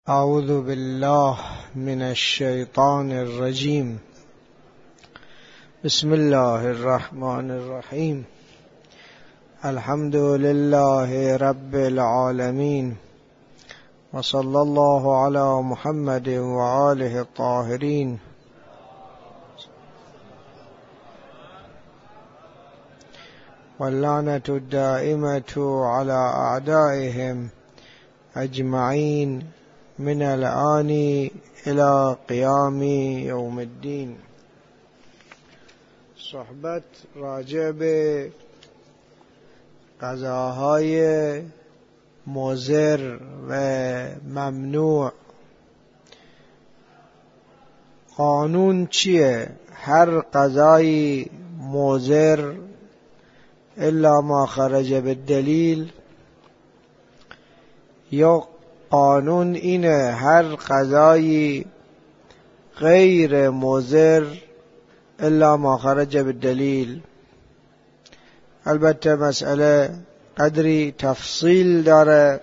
اعوذ بالله من الشیطان الرجیم. بسم الله الرحمن الرحیم. الحمد لله رب العالمین و صلی الله علی محمد و آله الطاهرین. واللعنة الدائمة على أعدائهم أجمعين من الآن إلى قيام يوم الدين. صحبت راجع به قضاهای مضر و ممنوع. قانون چیه؟ هر قضایی مضر الا ما خرج بالدلیل، یا قانون اینه هر قضایی غیر مضر الا ما خرج بالدلیل. البته مسئله قدری تفصیل داره،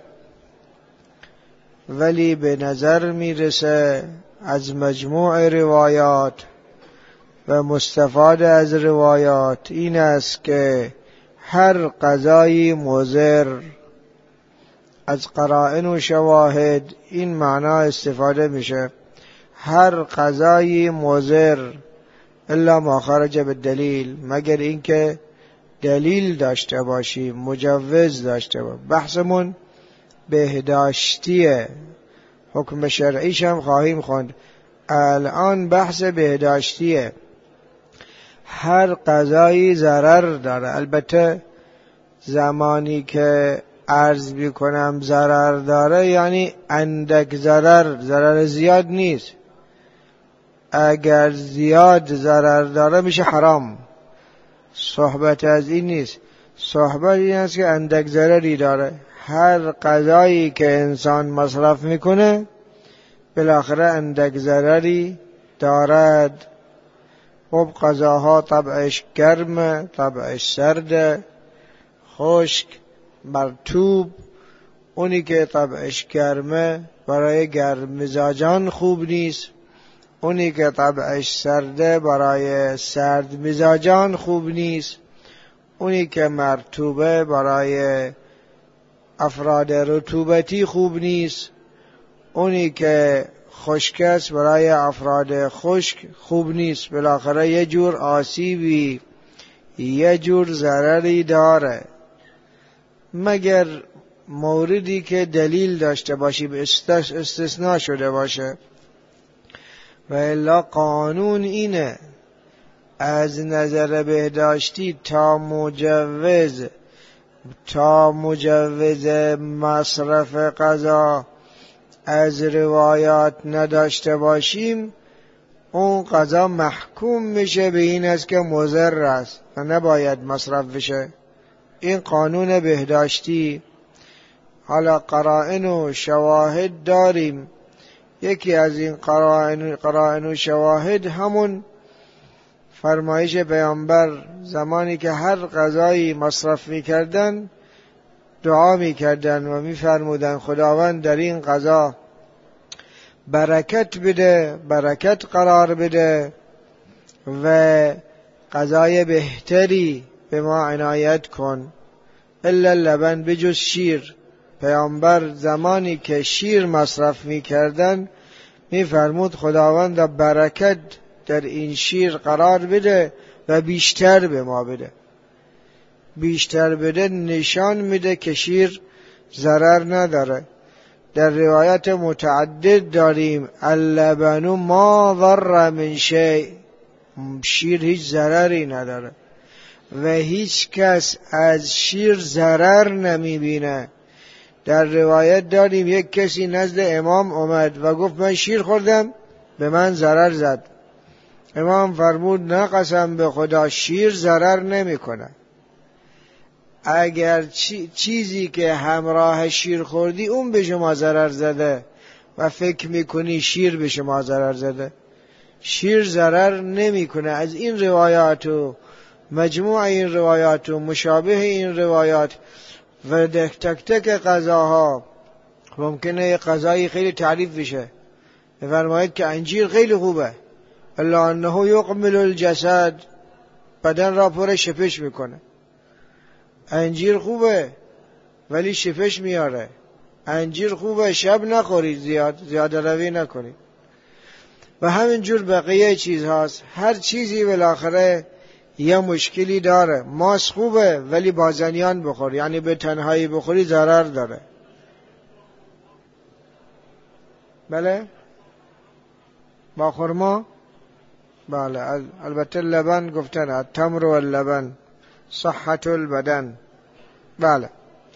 ولی به نظر میرسه از مجموع روایات و مستفاد از روایات این است که هر قضایی مضر از قرائن و شواهد این معنا استفاده میشه. هر قضایی مضر الا ما خرج بالدلیل، مگر اینکه دلیل داشته باشی، مجوز داشته باشی. بحثمون بهداشتیه، حکم شرعیش هم خواهیم خوند. الان بحث بهداشتیه. هر قضایی ضرر داره. البته زمانی که عرض بکنم ضرر داره یعنی اندک ضرر زیاد نیست. اگر زیاد ضرر داره میشه حرام. صحبت از این نیست. صحبت این است که اندک ضرری داره. هر قضایی که انسان مصرف میکنه بالاخره اندک ضرری دارد. خب قضاها طبعش گرمه، طبعش سرده، خشک، مرطوب. اونی که طبعش گرمه برای گرم مزاجان خوب نیست، اونی که طبعش سرده برای سرد مزاجان خوب نیست، اونی که مرطوبه برای افراد رطوبتی خوب نیست، اونی که خشک است برای افراد خشک خوب نیست. بالاخره یه جور آسیبی، یه جور ضرری داره، مگر موردی که دلیل داشته باشی، به استثناء شده باشه. و الا قانون اینه از نظر بهداشتی تا مجوز مصرف غذا از روایات نداشته باشیم، اون غذا محکوم میشه به این است که مضر است و نباید مصرف بشه. این قانون بهداشتی. حالا قرائن و شواهد داریم. یکی از این قرائن و شواهد همون فرمایش پیامبر زمانی که هر غذایی مصرف میکردن دعا میکردن و میفرمودن خداوند در این غذا برکت بده، برکت قرار بده و غذای بهتری به ما عنایت کن. الا لبن، بجز شیر. پیامبر زمانی که شیر مصرف میکردن میفرمود خداوند برکت در این شیر قرار بده و بیشتر به ما بده. بیشتر بده نشان میده که شیر ضرر نداره. در روایت متعدد داریم اللبن ما ضر من شیء، شیر هیچ ضرری نداره و هیچ کس از شیر ضرر نمیبینه. در روایت داریم یک کسی نزد امام اومد و گفت من شیر خوردم به من ضرر زد. امام فرمود نه قسم به خدا، شیر ضرر نمیکنه. اگر چیزی که همراه شیر خوردی اون به شما ضرر زده و فکر میکنی شیر به شما ضرر زده، شیر ضرر نمیکنه. از این روایات و مجموع این روایات و مشابه این روایات و تک تک غذاها ممکنه یه غذایی خیلی تعریف بشه، می‌فرمایید که انجیر خیلی خوبه، الا انه یقمل الجسد، بدن را پر شپش میکنه. انجیر خوبه ولی شپش میاره. انجیر خوبه شب نخورید، زیاده روی نکنید. و همینجور بقیه چیز هاست. هر چیزی بالاخره یه مشکلی داره. ماست خوبه ولی بازنیان بخور، یعنی به تنهایی بخوری ضرر داره. بله با خرما، بله البته لبن گفتن التمر و اللبن صحت البدن. بله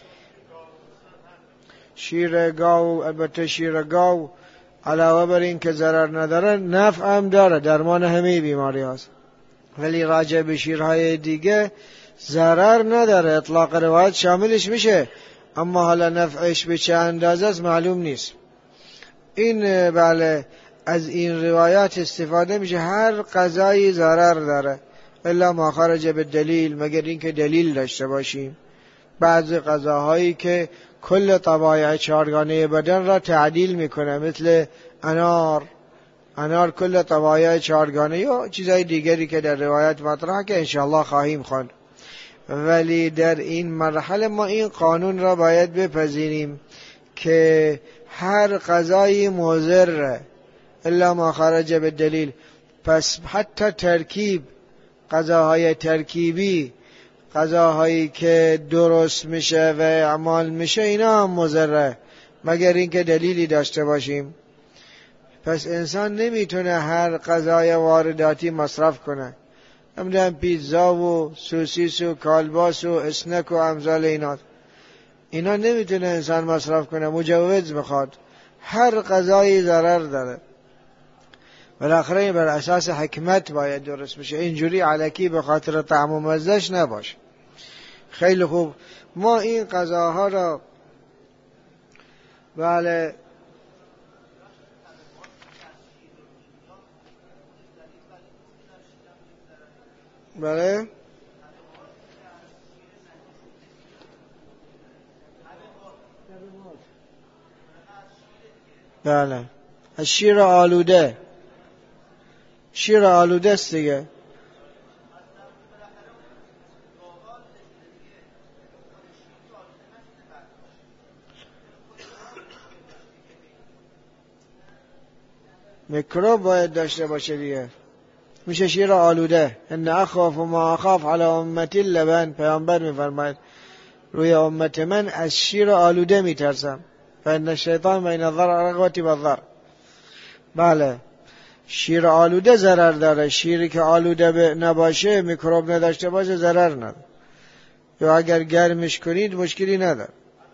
شیر گاو، البته شیر گاو علاوه بر این که ضرر نداره نفع هم داره، درمان همه بیماری هاست، ولی راجع به شیرهای دیگه ضرر نداره. اطلاق روایت شاملش میشه، اما حالا نفعش به چه اندازه است معلوم نیست. این بله از این روایات استفاده میشه. هر غذایی ضرر داره الا ما خرج به دلیل، مگر اینکه دلیل داشته باشیم. بعضی غذاهایی که کل طبایع چهارگانه بدن را تعدیل میکنه، مثل انار کل طبایع چهارگانه یا چیزهای دیگری که در روایت مطرحه که انشاءالله خواهیم خواند. ولی در این مرحله ما این قانون را باید بپذیریم که هر غذایی مضر الا ما خرج به دلیل. پس حتی ترکیب، غذاهای ترکیبی، غذاهایی که درست میشه و اعمال میشه، اینا هم مضره مگر اینکه دلیلی داشته باشیم. پس انسان نمیتونه هر غذای وارداتی مصرف کنه. همدن پیتزا و سوسیس و کالباس و اسنک و امثال اینا نمیتونه انسان مصرف کنه، مجوز میخواد. هر غذایی ضرر داره، بالاخره بر اساس حکمت باید درست بشه، اینجوری علکی به خاطر طعم و مزهش نباشه. خیلی خوب، ما این غذاها را بله بله بله از شیر آلوده، شیر آلوده است دیگه. میکروب باید داشته باشه دیگه، میشه شیر آلوده. ان اخاف ما اخاف علی امتی اللبن، پیامبر میفرماید روی امت من از شیر آلوده میترسم، فان الشیطان بین الرغوة والضرع. بله شیر آلوده ضرر داره. شیری که آلوده نباشه، میکروب نداشته باشه، ضرر نداره. یا اگر گرمش کنید مشکلی نداره.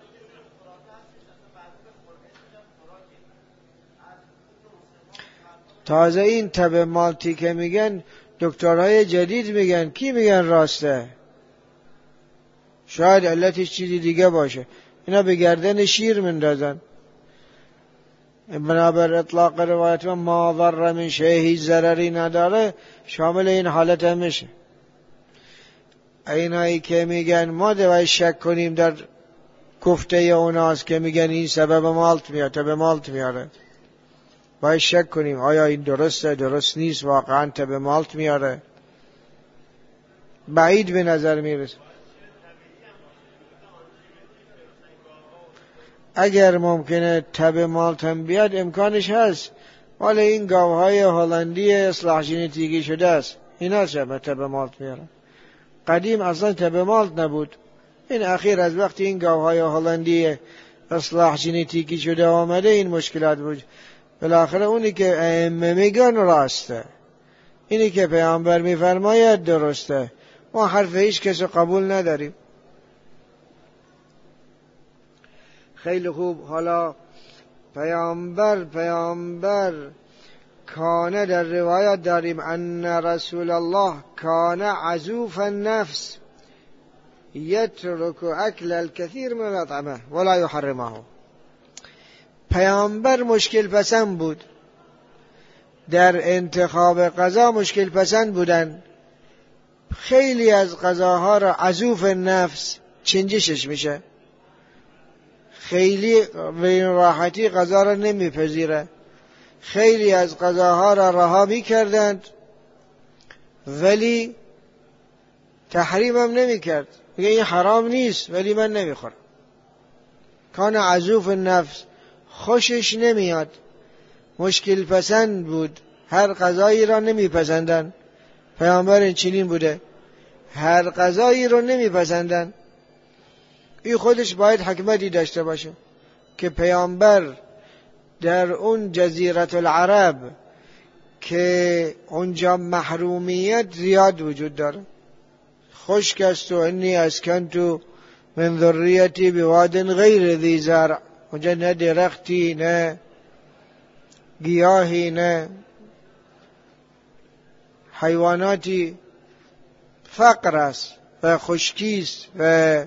تازه این تب مالتی که میگن دکترهای جدید میگن، کی میگن راسته؟ شاید علتش چیزی دیگه باشه. اینا به گردن شیر مندازن. بنابر اطلاق روایت ما ضر من شیء، هیچ ضرری نداره، شامل این حالت هم میشه. اینایی که میگن ما باید شک کنیم در گفته اوناست که میگن این سبب مالت میاد، تب مالت میاره، باید شک کنیم آیا این درسته درست نیست، واقعا تب مالت میاره. بعید به نظر میرسه. اگر ممکنه تب مالت هم بیاد امکانش هست، ولی این گاوهای هلندی اصلاح ژنتیکی شده است، اینا چه تب مالت میارن؟ قدیم اصلا تب مالت نبود. این اخیر از وقتی این گاوهای هلندی اصلاح ژنتیکی شده آمده این مشکلات بود. بالاخره اونی که ائمه میگن راسته، اینی که پیامبر میفرماید درسته. ما حرف هیچ کس قبول نداریم. خیلی خوب، حالا پیامبر کانه در روایت داریم ان رسول الله کان عزوف النفس یترک اکل الكثير من الاطعمه ولا يحرمه. پیامبر مشکل پسند بود، در انتخاب غذا مشکل پسند بودن. خیلی از غذاها را عزوف النفس چنجشش میشه، خیلی به این راحتی غذا را نمیپذیره. خیلی از غذاها را رها میکردند ولی تحریم هم نمیکرد، میگه این حرام نیست ولی من نمیخورم. کان عزوف النفس، خوشش نمیاد، مشکل پسند بود، هر غذایی را نمیپسندن. پیامبر این چنین بوده، هر غذایی را نمیپسندن. این خودش باید حکمتی داشته باشه که پیامبر در اون جزیره العرب که اونجا محرومیت زیاد وجود داره، خشک است و انی اسکنت من ذریتی بواد غیر ذی زرع، اونجا نه درختی نه گیاهی نه حیواناتی، فقر است و خشکی است و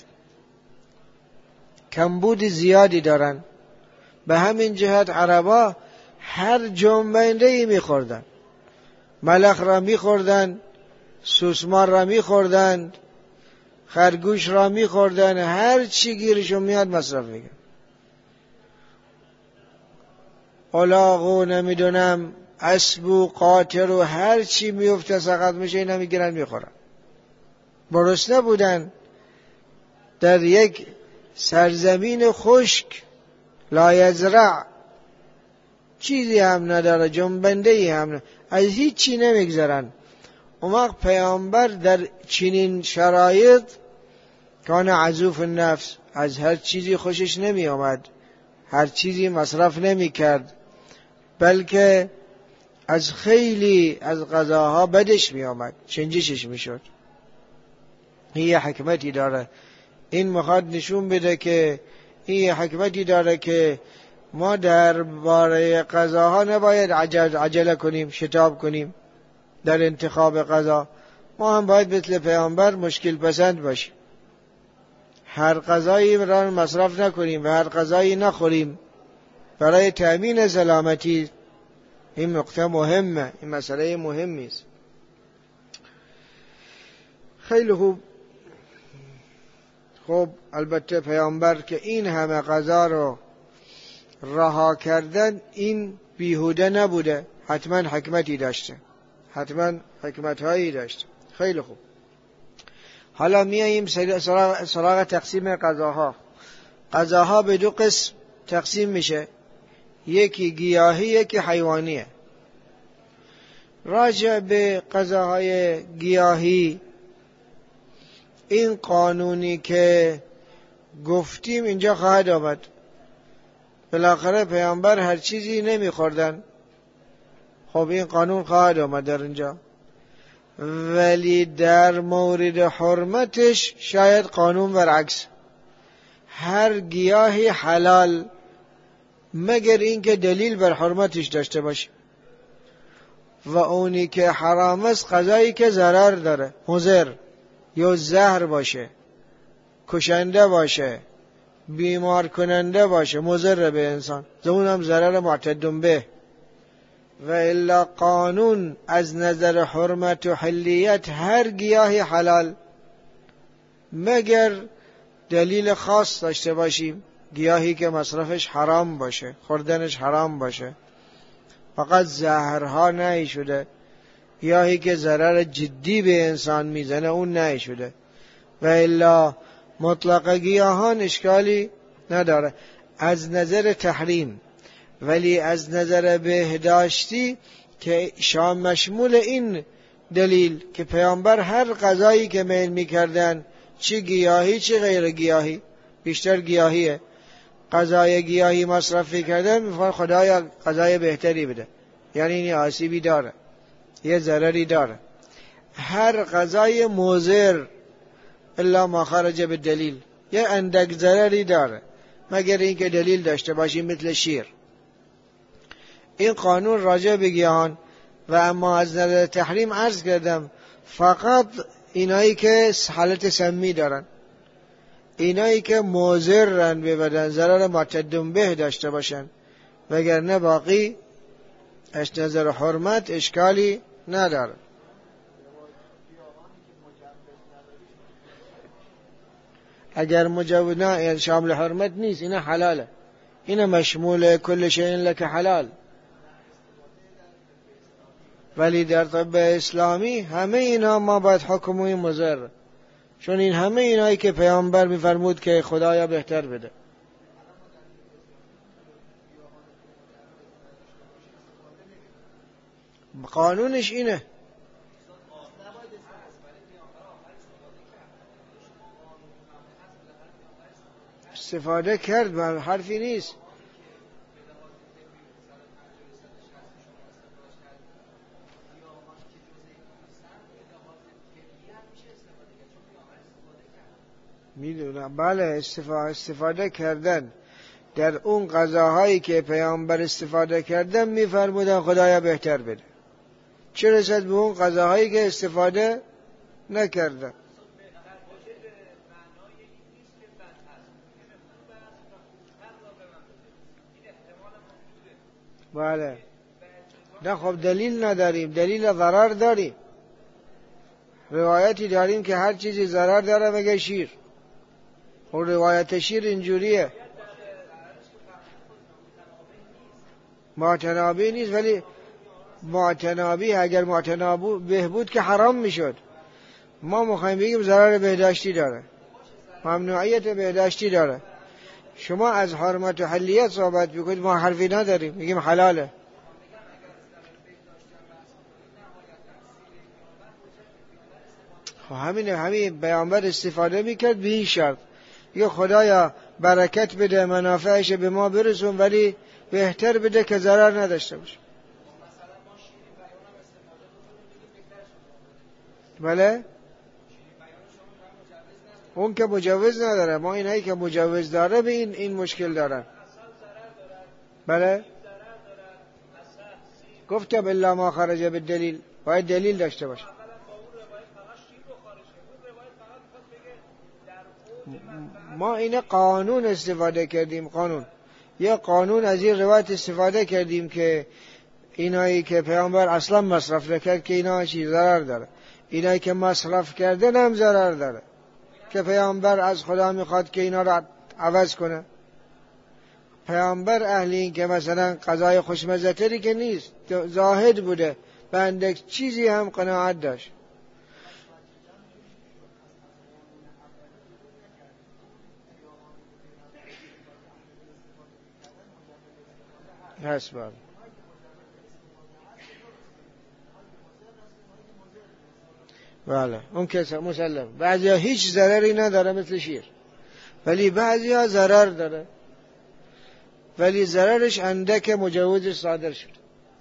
کمبود زیادی دارن. به همین جهت عربا هر جنبنده ای میخوردن، ملخ را میخوردن، سوسمار را میخوردن، خرگوش را میخوردن، هر چی گیرشون میاد مصرف میکرد. الاغ و نمیدونم اسب و قاطر و هر چی میفته سقط میشه اینا میگیرن میخورن. گرسنه بودن در یک سرزمین خشک، لا یزرع، چیزی هم نداره، جنبنده‌ای هم نداره، از هیچ چی نمیگذرن. اون وقت پیامبر در چنین شرایط کان عزوف النفس، از هر چیزی خوشش نمی آمد، هر چیزی مصرف نمی کرد، بلکه از خیلی از غذاها بدش می آمد، چنجشش می شد. این حکمتی داره. این میخواد نشون بده که این حکمتی داره که ما در باره غذاها نباید عجله کنیم، شتاب کنیم در انتخاب غذا. ما هم باید مثل پیامبر مشکل پسند باشیم، هر غذایی را مصرف نکنیم و هر غذایی نخوریم برای تأمین سلامتی. این نکته مهمه، این مسئله مهمی است. خیلی خوب. البته پیامبر که این همه غذا رو رها کردن این بیهوده نبوده، حتما حکمتی داشته، حتما حکمتهایی داشته. خیلی خوب. حالا میاییم سراغ تقسیم غذاها. غذاها به دو قسم تقسیم میشه، یکی گیاهی یکی حیوانیه. راجع به غذاهای گیاهی این قانونی که گفتیم اینجا خواهد آمد. بالاخره پیامبر هر چیزی نمیخوردن، خب این قانون خواهد آمد در اینجا. ولی در مورد حرمتش شاید قانون برعکس، هر گیاهی حلال مگر اینکه دلیل بر حرمتش داشته باشه، و اونی که حرام است غذایی که ضرر داره، مضر یا زهر باشه، کشنده باشه، بیمار کننده باشه، مضر به انسان، اون هم ضرر معتد به. و الا قانون از نظر حرمت و حلیت هر گیاهی حلال مگر دلیل خاص داشته باشیم، گیاهی که مصرفش حرام باشه، خوردنش حرام باشه، فقط زهرها نهی شده، گیاهی که ضرر جدی به انسان میزنه اون نهی شده. و الا مطلق گیاهان اشکالی نداره از نظر تحریم، ولی از نظر بهداشتی که مشمول این دلیل که پیامبر هر غذایی که میل میکردن، چه گیاهی چه غیر گیاهی، بیشتر گیاهیه، غذای گیاهی مصرف کردن میفرماید خدایا غذای بهتری بده، یعنی این آسیبی داره، یه ضرری داره. هر غذای مضر الا ما خرج به دلیل یه اندک ضرری داره، مگر اینکه دلیل داشته باشی، مثل شیر. این قانون راجع به گیاهان. و اما از نظر تحریم عرض کردم فقط اینایی که حالت سمی دارن، اینایی که مضرن به بدن، ضرر معتد به داشته باشن، وگرنه باقی از نظر حرمت اشکالی نداره. اگر مجوز نه یعنی شامل حرمت نیست، این حلاله، این مشمول کل شیء لک حلال. ولی در طب اسلامی همه اینا ما باید حکموی مضر، چون این همه اینایی که پیامبر میفرمود که خدایا بهتر بده. قانونش اینه. استفاده کرد، من حرفی نیست. میدونم بله، استفاده کردن در اون غذاهایی که پیامبر استفاده کردن میفرمودن خدایا بهتر بده، چه رسد به اون غذاهایی که استفاده نکردن. بله نه خب دلیل نداریم، دلیل ضرر داریم. روایتی داریم که هر چیزی ضرر داره مگه شیر. اون روایت شیر اینجوریه، معتنابی نیست، ولی معتنابی اگر معتنابو بهبود که حرام میشد. ما میخوایم بگیم ضرر بهداشتی داره، ممنوعیت بهداشتی داره. شما از حرمت و حلیت صحبت بکنید، ما حرفی نداریم، میگیم حلاله. همین پیامبر استفاده میکرد به این شرط، یه خدایا برکت بده، منافعش به ما برسون، ولی بهتر بده که ضرر نداشته باشه. بله اون که مجوز نداره، ما اینایی که مجوز داره به این مشکل دارن. بله گفتم الا ما خرج بالدلیل، باید دلیل داشته باشه. ما این قانون استفاده کردیم، قانون، یه قانون از این روایت استفاده کردیم که اینایی که پیامبر اصلا مصرف نکرد که اینا چی ضرر داره، اینایی که مصرف کردن هم ضرر داره که پیامبر از خدا میخواد که اینا را عوض کنه. پیامبر اهل این که مثلا غذای خوشمزه تری که نیست، زاهد بوده، به اندک چیزی هم قناعت داشت. هست بله اون که مسلم. بعضی ها هیچ ضرری نداره مثل شیر، ولی بعضی ها ضرر داره، ولی ضررش اندک مجوز صادر شد.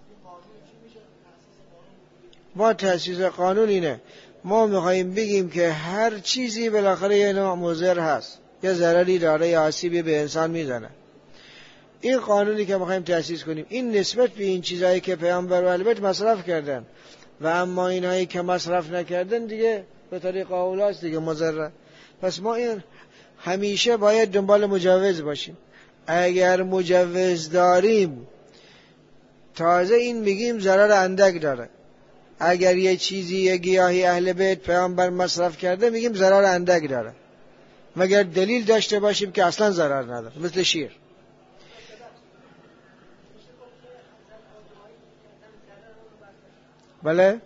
ما تأسیس قانون اینه، ما میخواییم بگیم که هر چیزی بالاخره یه نوع مضر هست، یه ضرری داره یا آسیبی به انسان میزنه. این قانونی که میخواییم تأسیس کنیم این نسبت به این چیزایی که پیامبر و اهل بیت مصرف کردن، و اما اینایی که مصرف نکردن دیگه به طریق اولاست دیگه مضره. پس ما این همیشه باید دنبال مجوز باشیم. اگر مجوز داریم تازه این میگیم ضرر اندک داره. اگر یه چیزی یه گیاهی اهل بیت پیامبر مصرف کرده میگیم ضرر اندک داره، مگر دلیل داشته باشیم که اصلا ضرر نداره، مثل شیر. بله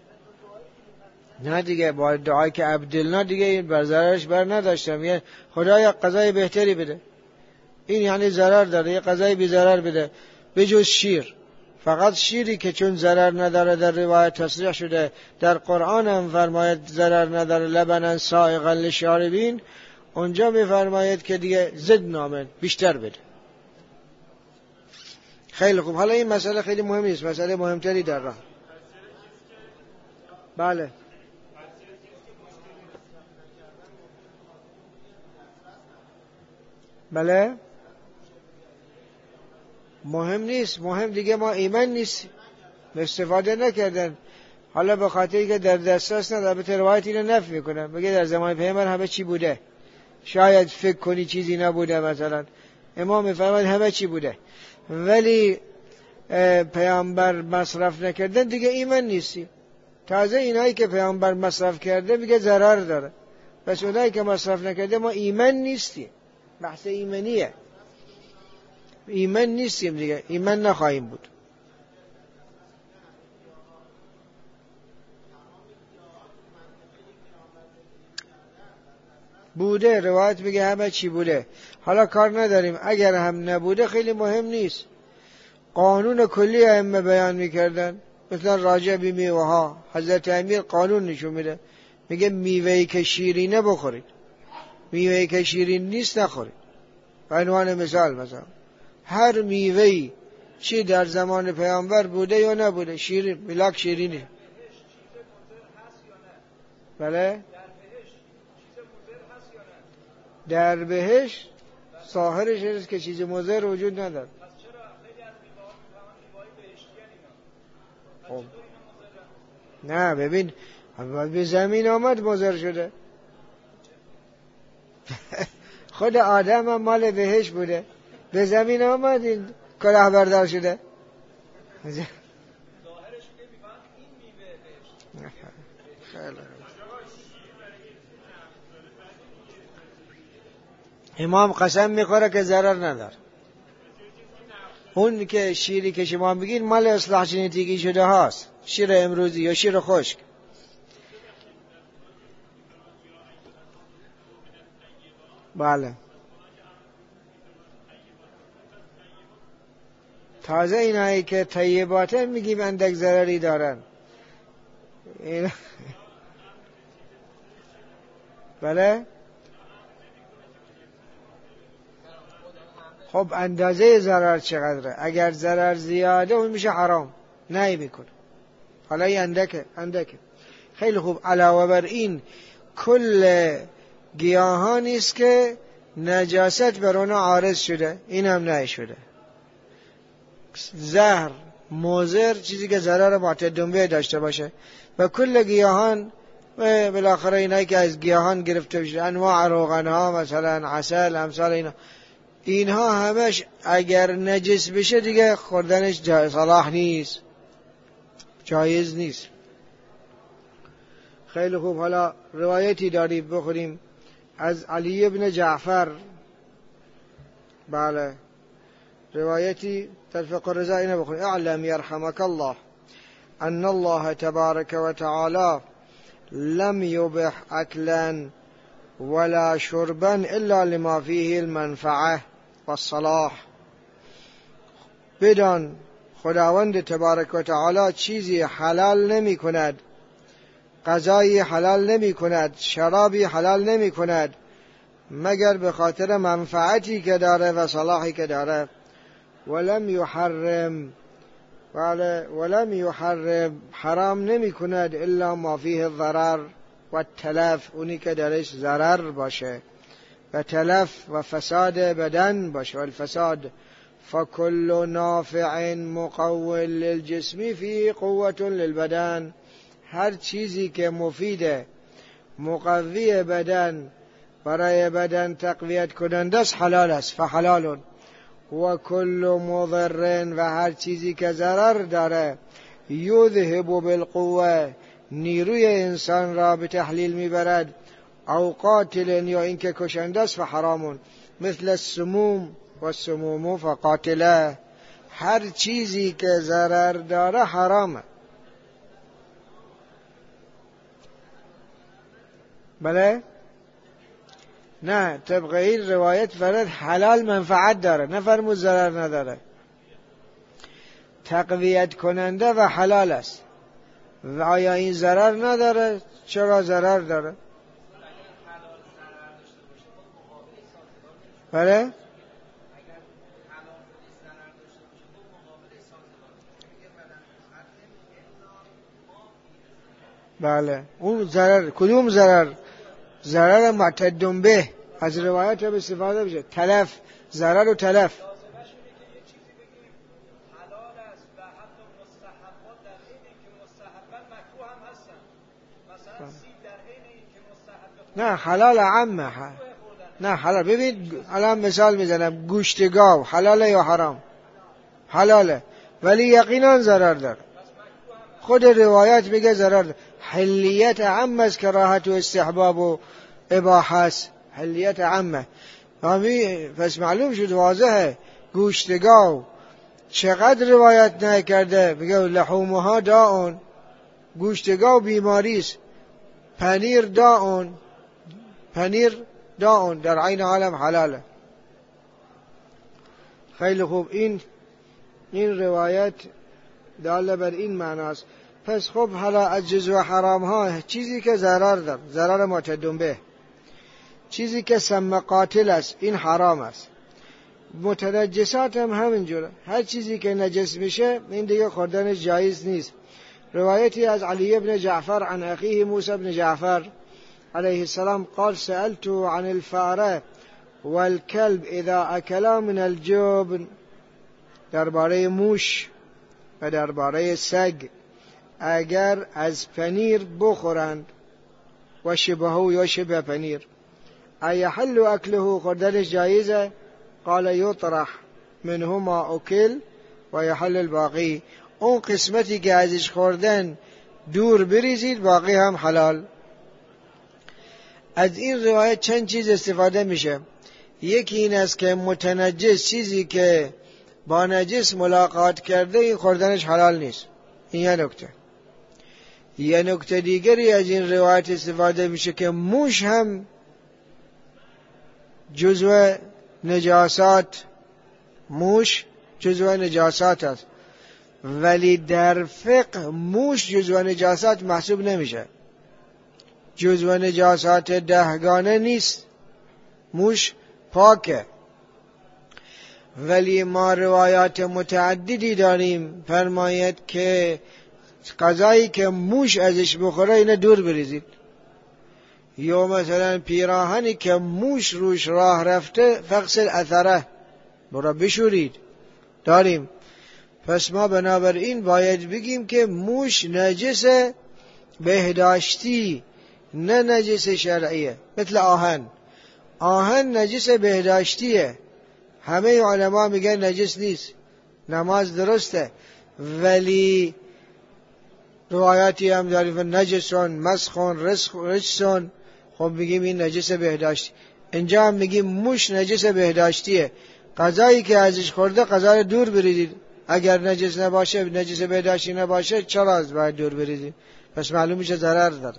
نه دیگه با دعایی که عبدالله دیگه بر ضررش بر نداشتم، یه خدایا قضای بهتری بده، این یعنی ضرر داره، یه قضای بی ضرر بده بجز شیر. فقط شیری که چون ضرر نداره در روایت تصریح شده، در قرآن هم فرماید ضرر نداره، لبنا سائغا للشاربین، اونجا میفرماید که دیگه زد نامن بیشتر بده. خیلی خوب، حالا این مسئله خیلی مهم نیست، مسئله مهمتری در راه. بله بله مهم نیست، مهم دیگه ما ایمان نیست، استفاده نکردن. حالا به خاطری که در دسترس نداره، البته روایت اینو نفی میکنه، بگه در زمان پیامبر همه چی بوده، شاید فکر کنی چیزی نبوده، مثلا امام میفرماید همه چی بوده، ولی پیامبر مصرف نکردن دیگه ایمان نیستی. تازه اینایی که پیامبر مصرف کرده میگه ضرر داره، پس اونایی که مصرف نکرده ما ایمن نیستیم. بحث ایمانیه، ایمن نیستیم دیگه، ایمن نخواهیم بود. بوده، روایت میگه همه چی بوده. حالا کار نداریم، اگر هم نبوده خیلی مهم نیست. قانون کلی ائمه بیان میکردن، مثلا راجع به میوه ها حضرت امیر قانون نشون میده، میگه میوه‌ای که شیرینه بخورید، میوه‌ای که شیرین نیست نخورید. به عنوان مثال مثلا هر میوه‌ای چی در زمان پیامبر بوده یا نبوده شیرین، ملاک شیرینه. بله در بهشت ظاهرش است که چیز مضر وجود نداره. خب نه ببین به زمین آمد مضر شده. خود آدم هم مال بهشت بوده، به زمین آمد این کلاه بردار شده. امام قسم میخوره که ضرر نداره. اون که شیری که شما بگین مال اصلاح ژنتیکی شده هاست، شیر امروزی یا شیر خشک. بله تازه اینایی که طیباته میگیم اندک ضرری دارن. بله خب اندازه ضرر چقدره؟ اگر ضرر زیاده اون میشه حرام، نه میکنه. حالا این اندکه. خیلی خوب. علاوه بر این کل گیاهانی است که نجاست بر اونها عارض شده، این هم نه شده. زهر مضر چیزی که ضرر معتدن به داشته باشه و کل گیاهان و بالاخره اینایی که از گیاهان گرفته بشه، انواع روغنها مثلا عسل امثال اینها همش اگر نجس بشه دیگه خوردنش صلاح نیست، جایز نیست. خیلی خوب. حالا روایتی داریم بخوریم از علی ابن جعفر. بله روایتی تلفق الرضا اینه بخوریم. اعلم يرحمك الله ان الله تبارك وتعالى لم يبح اكلا ولا شربا الا لما فيه المنفعه والصلاح. بدان خداوند تبارک و تعالی چیزی حلال نمی کند، غذایی حلال نمی کند، شرابی حلال نمی کند مگر به خاطر منفعتی که داره و صلاحی که داره. ولم یحرم حرام نمی کند الا ما فیه الضرر و التلف، اونی که درش ضرر باشه و تلف و فساد بدن باشه. و الفساد فکل نافع مقوی للجسم فی قوة للبدن، هر چیزی که مفیده مقوی بدن برای بدن تقویت کننده است حلال است، فحلال. و کل مضر و هر چیزی که ضرر داره یذهب بالقوه نیروی انسان را به تحلیل میبرد، او قاتل یا اینکه کشنده است فحرامون، مثل السموم و السموم فقاتله، هر چیزی که ضرر داره حرامه. بله نه طبق این روایت فرد حلال منفعت داره، نفرمود ضرر نداره، تقویت کننده و حلال است. و آیا این ضرر نداره؟ چرا ضرر داره؟ بله بله اون ضرر کدوم ضرر؟ ضرر معتدن به از روایت هم استفاده بشه، تلف، ضرر و تلف. نه حلال عامه، نه حلال. ببین الان مثال میزنم، گوشت گاو حلاله یا حرام؟ حلاله، ولی یقینا ضرر داره. خود روایت میگه ضرر داره. حلیت عام از کراهت و استحباب و اباحه است، حلیت عامه. پس معلوم شد واضحه گوشتگاو چقدر روایت نکرده، میگه لحومها داون، گوشتگاو بیماری است، پنیر داون در عین عالم حلاله. خیلی خوب، این روایت داله بر این معناست. پس خب حالا از جزو حرام ها چیزی که ضرر معتد به، چیزی که سم قاتل است، این حرام است. متنجسات هم همینجوره، هر چیزی که نجس میشه این دیگه خوردنش جایز نیست. روایتی از علی بن جعفر عن اخیه موسی بن جعفر علیه السلام قال سألت عن الفاره والكلب اذا اکلا من الجبن، درباره موش و درباره سگ اگر از پنیر بخورند، و شبهه یا شبه پنیر، ایحل اکله خوردنش جایزه؟ قال یطرح منهما اکل و یحل الباقی، اون قسمتی که ازش خوردن دور بریزید، باقی هم حلال. از این روایت چند چیز استفاده میشه. یکی این است که متنجس، چیزی که با نجس ملاقات کرده، این خوردنش حلال نیست. این یه نکته. یه نکته دیگری از این روایت استفاده میشه که موش هم جزو نجاسات، موش جزو نجاسات است، ولی در فقه موش جزو نجاسات محسوب نمیشه، جزو نجاسات دهگانه نیست، موش پاکه. ولی ما روایات متعددی داریم فرماید که غذایی که موش ازش بخوره اینه دور بریزید، یا مثلا پیراهنی که موش روش راه رفته فغسل اثره، برو بشورید، داریم. پس ما بنابراین باید بگیم که موش نجس بهداشتی، نه نجس شرعیه. مثل آهن نجس بهداشتیه، همه علما میگن نجس نیست، نماز درسته، ولی روایاتی هم داریم نجسون مسخون رجسون، خب میگیم این نجس بهداشتی. اینجا هم میگیم موش نجس بهداشتیه، غذایی که ازش خورده غذا رو دور بریدید، اگر نجس نباشه، نجس بهداشتی نباشه، چرا از باید دور بریدید؟ پس معلوم میشه ضرر داره.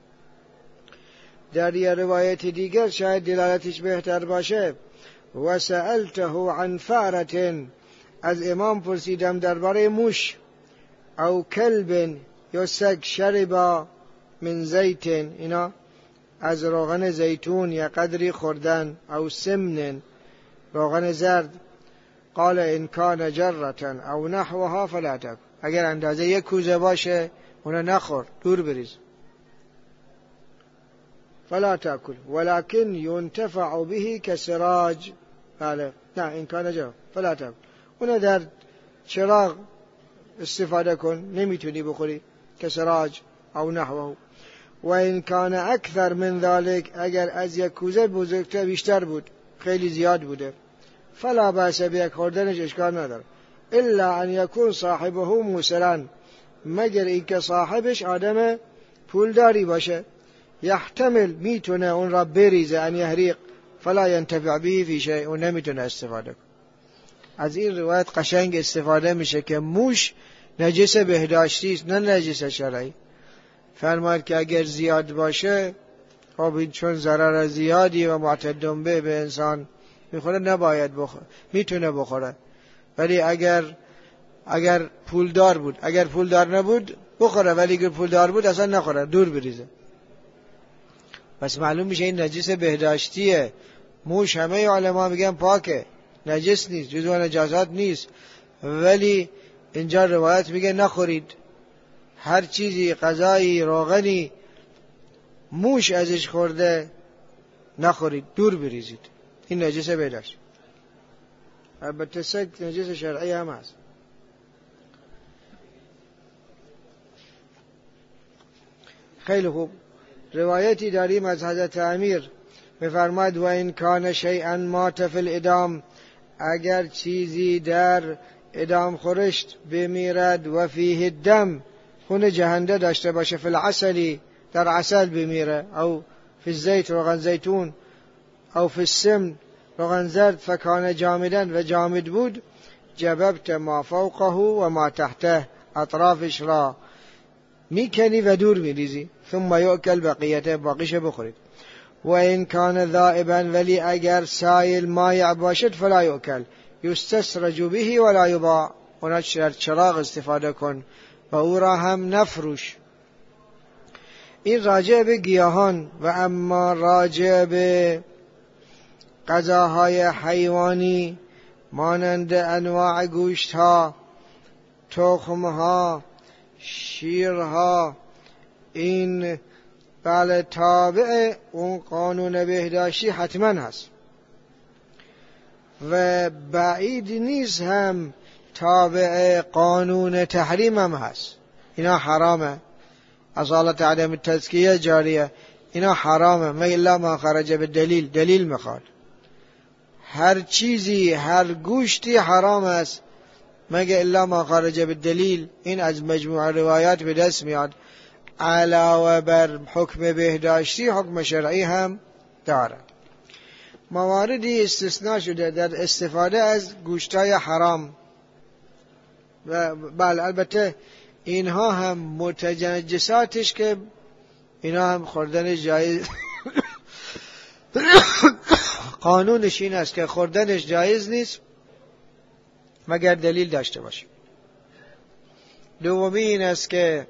در یه روایت دیگر شاید دلالتش بهتر باشه، و سألته عن فأرة، از امام پرسیدم درباره موش، او کلب یا سگ، شربا من زیت، اینا از روغن زیتون یا قدری خوردن، او سمن روغن زرد، قال ان کان جرة او نحوها فلا تاکل، اگر اندازه یک کوزه باشه اونا نخور، دور بریز. فلا تاکل ولكن ينتفع به كسراج، بله نه این کان جرة فلا تاکل، اونا در چراغ استفاده کن، نمیتونی بخوری، کسراج او نحوه. و این کان اکثر من ذلك، اگر از یک کوزه بزرگتر بیشتر بود، خیلی زیاد بوده، فلا باس به خوردنش اشکال نداره، الا ان یکون صاحبه موسرا، مگر اینکه صاحبش آدم پولداری باشه، یحتمل میتونه اون را بریزه، ان یحریق فلا ينتفع به فی شیء، اون نمیتونه استفاده کنه. از این روایت قشنگ استفاده میشه که موش نجس بهداشتی است، نه نجس شرعی. فرماید که اگر زیاد باشه، خب چون ضرر زیادی و معتد به انسان میخوره، نباید بخوره، میتونه بخوره، ولی اگر پولدار بود، اگر پولدار نبود بخوره، ولی اگر پولدار بود اصلا نخوره، دور بریزه. پس معلوم میشه این نجس بهداشتیه. موش همه علما میگن پاکه، نجس نیست، جزو نجاسات نیست، ولی اینجا روایت میگه نخورید. هر چیزی، غذایی، روغنی موش ازش خورده نخورید، دور بریزید، این نجس بهداشت. البته سگ نجس شرعی هم هست. خیلی خوب، روایتی داریم از حضرت امیر می‌فرماید و این کان شیئا مات فی الادام، اگر چیزی در ادام خورشت بمیرد، و فیه الدم، خون جهنده داشته باشه، فی العسلی، در عسل بمیره، او فی الزیت روغن زیتون او فی السمن روغن زرد فکان جامدا و جامد بود جببت ما فوقه و ما تحته اطرافش را میکنی و دور میریزی ثم یؤکل بقیته باقیش بخورید و این کان ذائبا ولی اگر سایل مایع باشد فلا یؤکل یستسرج به ولا یباع اونا چراغ استفاده کن و او را هم نفروش. این راجع به گیاهان و اما راجع به غذاهای حیوانی مانند انواع گوشت ها، تخم ها، شیرها، این بله تابع اون قانون بهداشتی حتما هست و بعید نیست هم تابع قانون تحریم هم هست. اینا حرامه، اصالت عدم التزکیه جاریه، اینا حرامه مگر الا ما خرج به دلیل میخواد. هر چیزی هر گوشتی حرام است مگر الا ما خرج به دلیل. این از مجموع روایات به دست میاد. علاوه بر حکم بهداشتی حکم شرعی هم داره. مواردی استثناء شده در استفاده از گوشتای حرام و بله البته اینها هم متجنساتش که اینا هم خوردنش جایز قانونش این است که خوردنش جایز نیست مگر دلیل داشته باشه. دومی این است که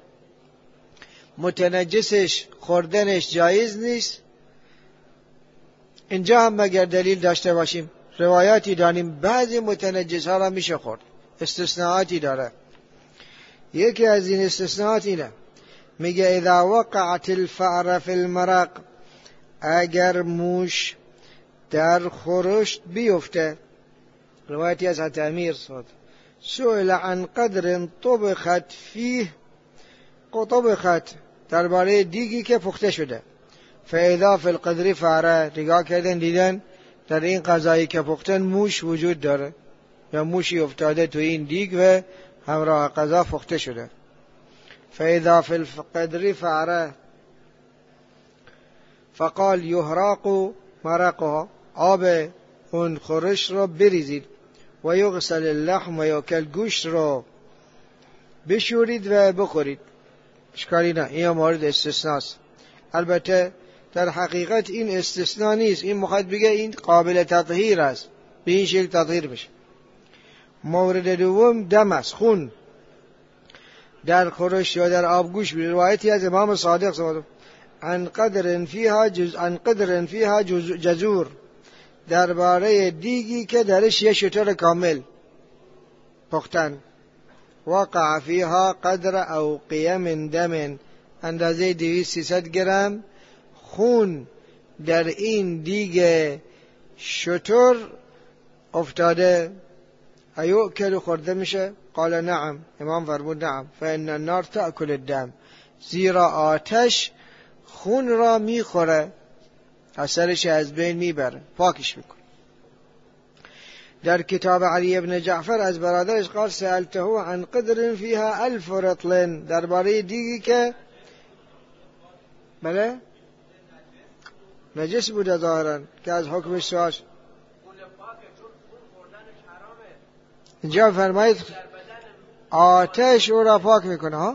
متنجسش خوردنش جایز نیست، اینجا هم مگر دلیل داشته باشیم. روایاتی داریم بعضی متنجس ها را میشه خورد، استثناءاتی داره. یکی از این استثناءات اینه، میگه اذا وقعت الفأر فی المرق، اگر موش در خورشت بیفته. روایتی از حضرت امیر سئل عن قدر طبخت فیه، طبخت درباره دیگی که پخته شده. فاذا فی القدر فأره، نگاه کردن دیدن در این غذایی که پختن موش وجود داره یا موشی افتاده تو این دیگ و همراه غذا پخته شده. فاذا فی القدر فأره فقال یحرق مرقها، آب اون خورش رو بریزید و یغسل اللحم و یاکل، گوشت رو بشورید و بخورید. اشکالی نه، این مورد استثناست. البته در حقیقت این استثناء نیست، این میخواد بگه این قابل تطهیر است، به این شکل تطهیر بشه. مورد دوم دم است، خون در خورش یا در آبگوش. روایتی از امام صادق عن قدر فیها جزور، درباره دیگی که درش یه شتر کامل پختن. وقع فیها قدر اوقیه من دم، اندازه 200-300 گرم خون در این دیگ شتر افتاده. ایوکل خورده میشه؟ قال نعم، امام فرمود نعم. فإن النار تأکل الدم، زیرا آتش خون را میخوره، اثرش از بین میبره، پاکش میکنه. در کتاب علی ابن جعفر از برادرش قال سألته عن قدر فیها 1000 رطل، درباره دیگی که بله نجس بوده ظاهرا که از حکمش سوال. اینجا فرمایید آتش او را پاک میکنه ها.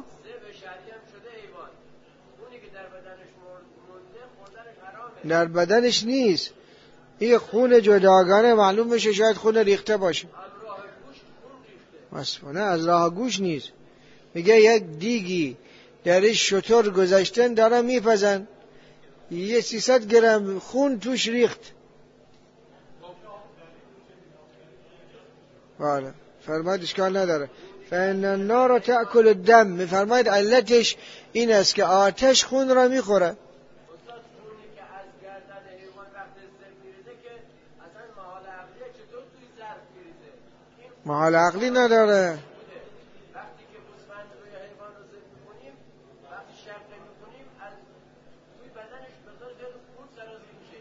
در بدنش نیست، این خون جداگانه معلوم میشه، شاید خون ریخته باشه. نه از راه گوش نیست، میگه یک دیگی درش شتر گذاشتن دارن میپزن، یه 300 گرم خون توش ریخت. بله فرماید اشکال نداره. فإن النار تأکل الدم، میفرماید علتش این است که آتش خون را میخوره. محال عقلی نداره. وقتی که گوسفند روی حیوان رو ذبح می‌کنیم، وقتی شق نمی‌کنیم، از توی بدنش مقدار زیاد خون سرازیر میشه.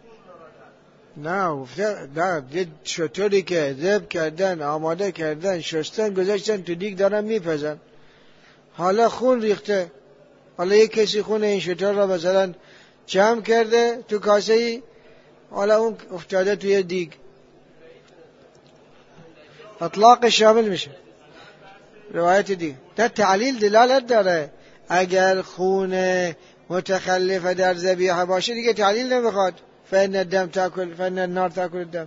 این خون ناراحت. نه شطوری که ذبح کردن، آماده کردن، شستن، گذاشتن تو دیگ دارن میپزن، حالا خون ریخته. حالا یک کسی خون این شطور را مثلا جمع کرده تو کاسه ای، حالا اون افتاده توی دیگ، اطلاق شامل میشه. روایت دیگه در تعلیل دلالت داره. اگر خون متخلفه در ذبیحه باشه دیگه تعلیل نمیخواد. فإن الدم تأكل، فإن النار تأكل الدم.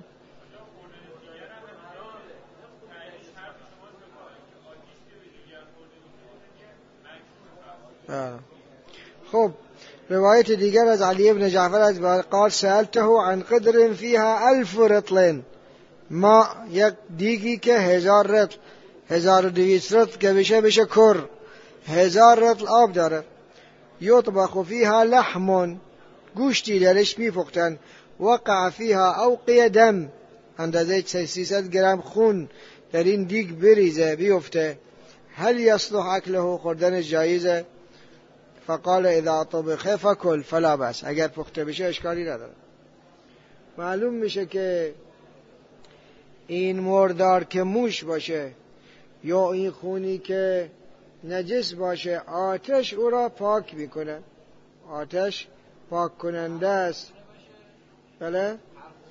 خب روایت دیگر از علی بن جعفر از قال سألته عن قدر فيها 1000 رطل، ما یک دیگی که 1000 رطل، 1200 رطل که بشه کر، 1000 رطل آب داره. یطبخ فيها لحم، گوشتی درش میپختن. وقع فيها اوقی دم، اندازه 300 گرم خون در این دیگ بریزه بیفته. هل یصلح اکله، خوردن جایزه؟ فقال اذا طبخ فکل فلا بأس، اگر پخته بشه اشکالی نداره. معلوم میشه که این مردار که موش باشه یا این خونی که نجس باشه، آتش او را پاک میکنه، آتش پاک کننده است. بله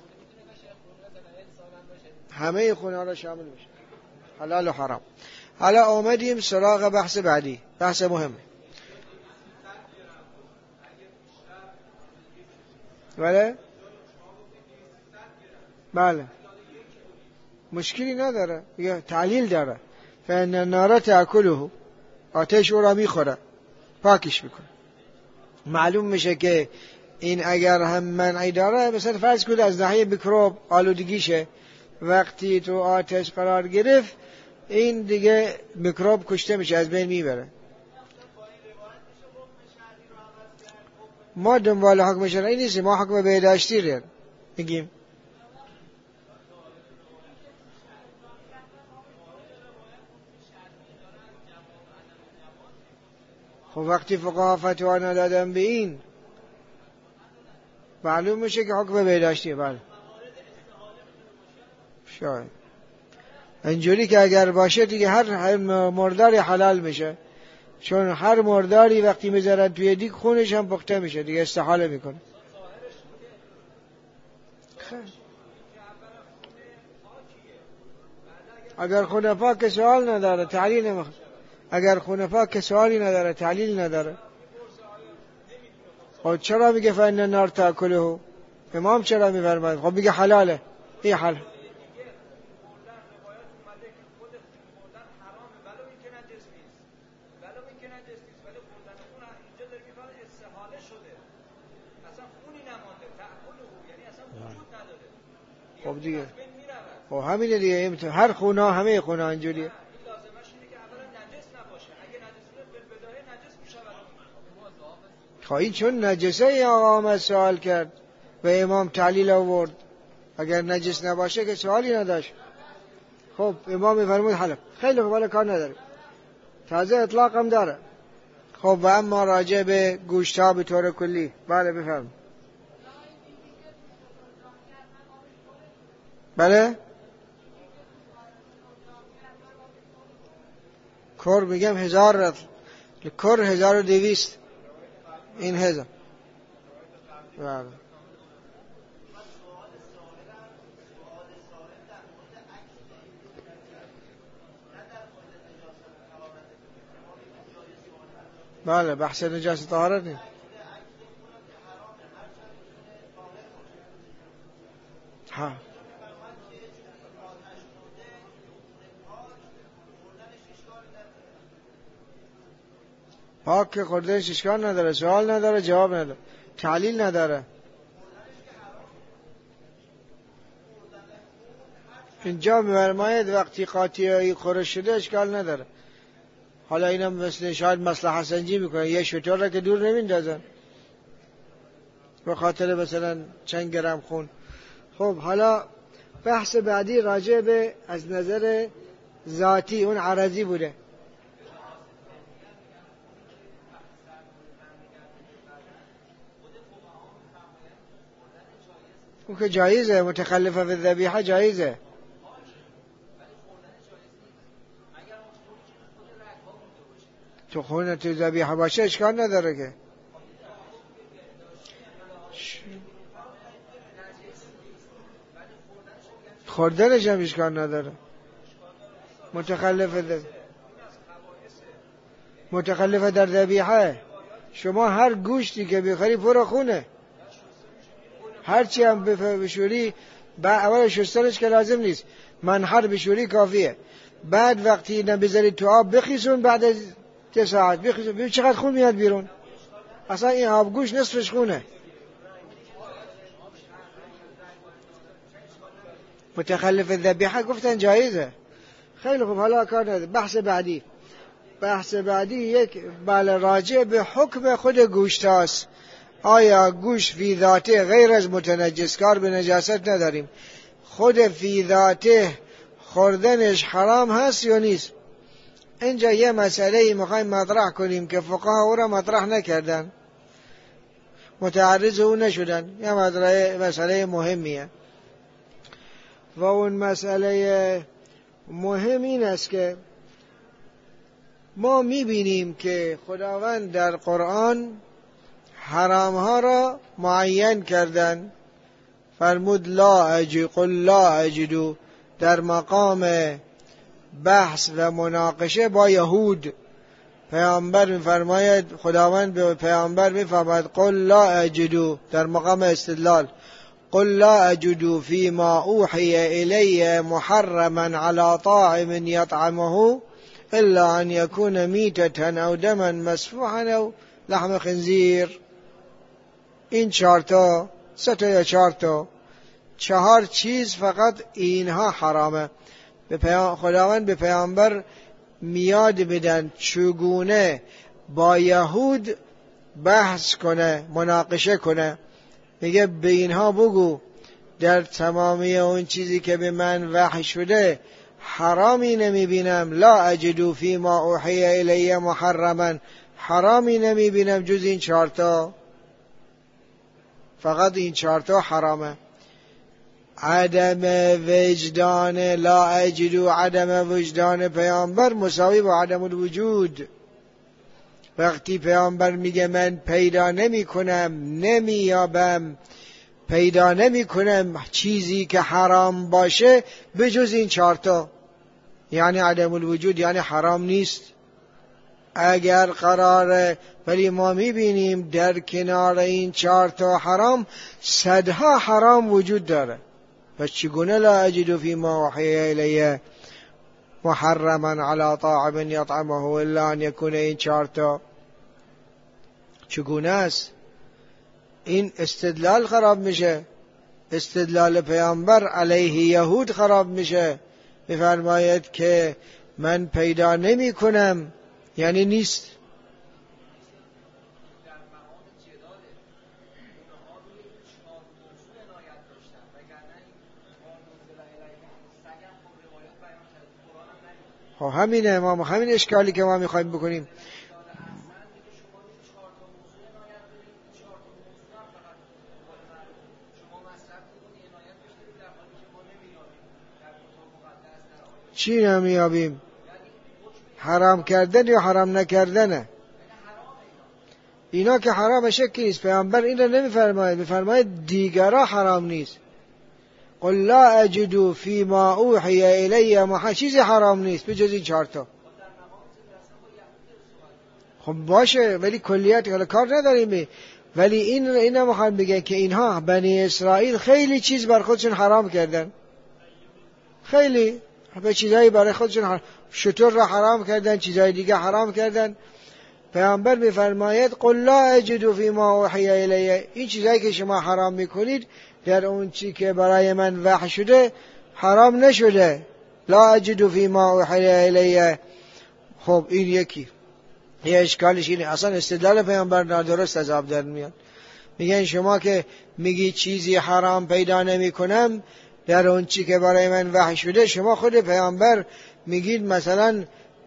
همه خونها را شامل میشه، حلال و حرام. حالا آمدیم سراغ بحث بعدی، بحث مهم. بله مشکلی نداره، یه تعلیل داره. فإن النار تأكله، آتش او را میخوره، پاکش میکنه. معلوم میشه که این اگر هم منعی داره، مثلا فرض کنید از ناحیه میکروب آلودگیشه، وقتی تو آتش قرار گرفت این دیگه میکروب کشته میشه، از بین میبره. ما دنبال حکم شرعی نیستیم، ما حکم بهداشتی میگیم. خب وقتی فقها فتوا ندادن به این، معلوم میشه که حکم بهداشتیه. بله شاید اینجوری که اگر باشه دیگه هر مرداری حلال میشه، چون هر مرداری وقتی میذارن توی دیگ خونش هم پخته میشه دیگه، استحاله میکنه. اگر خون پاک سوال نداره تعلیل نمیخواد، اگر خون پاک سوالی نداره تعلیل نداره. خب چرا میگه فإن النار تأكله؟ امام چرا میفرماید؟ خب میگه حلاله، این حلال. خب دیگه خب همینه دیگه، هر خونا همه خونا اینجوریه. خب این چون نجسه ای آقا آمد سوال کرد و امام تعلیل آورد، اگر نجس نباشه که سوالی نداشت. خب امام میفرمود حلال، خیلی خوب، ولی کار نداره، تازه اطلاق هم داره. خب و اما راجع به گوشت ها به طور کلی، بله بفرمایید. بله کر میگم 1000 رطل، کر 1200، این 1000. بله بله بحث نجاست طهارت نیست. ها پاک که خوردنش اشکال نداره، سوال نداره، جواب نداره، تعلیل نداره. اینجا می‌فرماید وقتی قاطی خورش شده اشکال نداره. حالا اینم مثل شاید مصلحت سنجی میکنه، یه شطور را که دور نمیندازن به خاطر مثلا چند گرم خون. خب حالا بحث بعدی راجع به از نظر ذاتی اون عرضی بوده. اون که جایزه، متخلفه فی الذبیحه جایزه. تو خونه تو ذبیحه باشه اشکال نداره که. خوردنش هم اشکال نداره. متخلف در ذبیحه. شما هر گوشتی که بخوری پر خونه، هرچی هم بشوری اول شستنش که لازم نیست، منحر بشوری کافیه. بعد وقتی بذاری تو آب بخیسون، بعد از 3 ساعت بخیسون، ببین چقدر خون میاد بیرون. اصلا این آب گوش نصفش خونه. متخلف الذبیحه گفتن جایزه. خیلی خوب، حالا کار نداره. بحث بعدی یک راجع به حکم خود گوشت هاست. آیا گوشت فی ذاته غیر از متنجس، کار به نجاست نداریم، خود فی ذاته خوردنش حرام هست یا نیست؟ اینجا یه مسئله میخوایم مطرح کنیم که فقها او را مطرح نکردن، متعرض او نشدن. یه مسئله مهمیه و اون مسئله مهم این است که ما میبینیم که خداوند در قرآن حرام ها را معین کردن. فرمود قل لا اجدو، در مقام بحث و مناقشه با یهود. پیامبر میفرماید، خداوند به پیامبر میفرماید قل لا اجدو، در مقام استدلال. قل لا اجدو فيما اوحي الي محرما على طاعم يطعمه الا ان يكون ميتة او دما مسفوحا او لحم خنزیر. این 4 تا 3 تا یا 4 تا 4 چیز فقط اینها حرامه. خداوند به پیامبر میاد بدن چگونه با یهود بحث کنه، مناقشه کنه. میگه به اینها بگو در تمامی اون چیزی که به من وحی شده حرامی نمیبینم. لا اجدو فیما اوحی الی محرما، حرامی نمیبینم جز این 4 تا. فقط این 4 تا حرامه. عدم وجدان، لا اجدو، عدم وجدان پیامبر مساوی با عدم الوجود. وقتی پیامبر میگه من پیدا نمی کنم، نمیابم، پیدا نمی کنم چیزی که حرام باشه بجز این 4 تا، یعنی عدم الوجود، یعنی حرام نیست. اگر قراره، ولی ما میبینیم در کنار این 4 تا حرام صدها حرام وجود داره. پس چگونه لا اجد فیما اوحی الی محرما علی طاعم یطعمه الا ان یکون این 4 تا چگونه است؟ این استدلال خراب میشه، استدلال پیامبر علیه یهود خراب میشه. میفرماید که من پیدا نمی کنم، یعنی نیست. همینه، ما همین اشکالی که ما میخوایم بکنیم. چی نمیابیم؟ حرام کردن یا حرام نکردنه؟ اینا که حرام شکی نیست. پیامبر این رو نمیفرماید، میفرماید دیگرها حرام نیست. قل لا اجدو فیما اوحی الی محرما، چیزی حرام نیست بجز این 4 تا. خب باشه، ولی کلیت حالا کار نداریم. ولی این میخوام بگن که اینها بنی اسرائیل خیلی چیز بر خودشون حرام کردن، خیلی به چیزایی برای خودشون شطور را حرام کردن، چیزای دیگه حرام کردن. پیامبر میفرماید قل لا اجدو فیما اوحی الی، این چیزایی که شما حرام میکنید در اون چی که برای من وحی شده حرام نشده. لا اجدو فیما اوحی الی. خب این یکی، یه اشکالش اینه، اصلا استدلال پیامبر نادرست از آب در میاد. میگن شما که میگی چیزی حرام پیدا نمی کنم در اون چی که برای من وحی شده، شما خود پیامبر میگید مثلا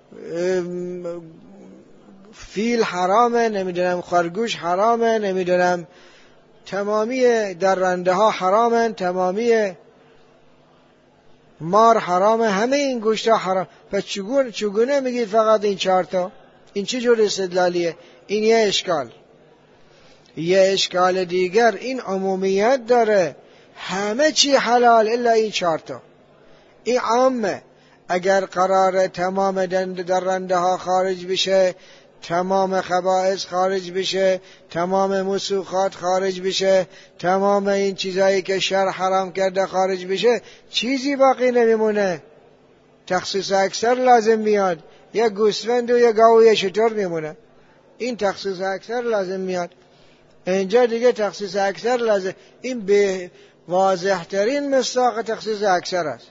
فیل حرامه، نمیدونم خرگوش حرامه، نمیدونم تمامی درنده ها حرامن، تمامی مار حرامه، همه این گوشت ها حرام. پس چگونه میگید فقط این 4 تا؟ این چه جور استدلالیه؟ این یه اشکال. یه اشکال دیگر، این عمومیت داره، همه چی حلال الا این 4 تا. این عامه. اگر قرار تمام درنده ها خارج بشه، تمام خبائث خارج بشه، تمام مسوخات خارج بشه، تمام این چیزایی که شرع حرام کرده خارج بشه، چیزی باقی نمیمونه. تخصیص اکثر لازم میاد. یا گوسفند و یا گاو و یا شتر میمونه. این تخصیص اکثر لازم میاد. اینجا دیگه تخصیص اکثر لازم. این به واضح ترین مصداق تخصیص اکثر است